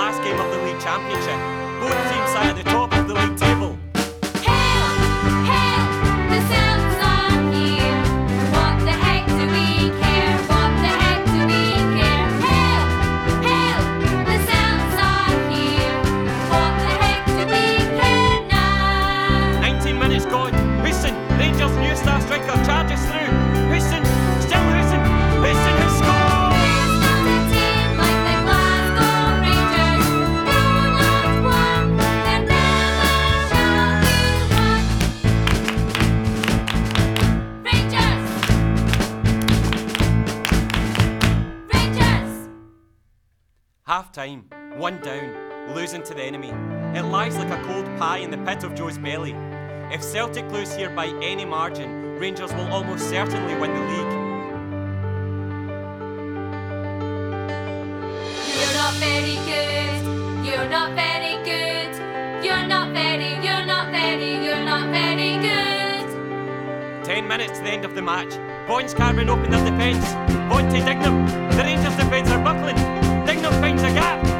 last game of the league championship. Both teams sat at the top of the league table. Hail! Hail! The Celts are here. What the heck do we care? What the heck do we care? Hail! Hail! The Celts are here. What the heck do we care now? 19 minutes gone. Houston, Rangers' new star striker, charges through. Houston, still Houston. Houston has scored! There's not a team like the Glasgow Rangers. No one's won. There never shall be one. Rangers! Rangers! Half time, 1 down, losing to the enemy. It lies like a cold pie in the pit of Joe's belly. If Celtic lose here by any margin, Rangers will almost certainly win the league. You're not very good. You're not very good. You're not very good. 10 minutes to the end of the match. Boynes carving open their defence. Vontae Dignam. The Rangers defence are buckling. Dignam finds a gap.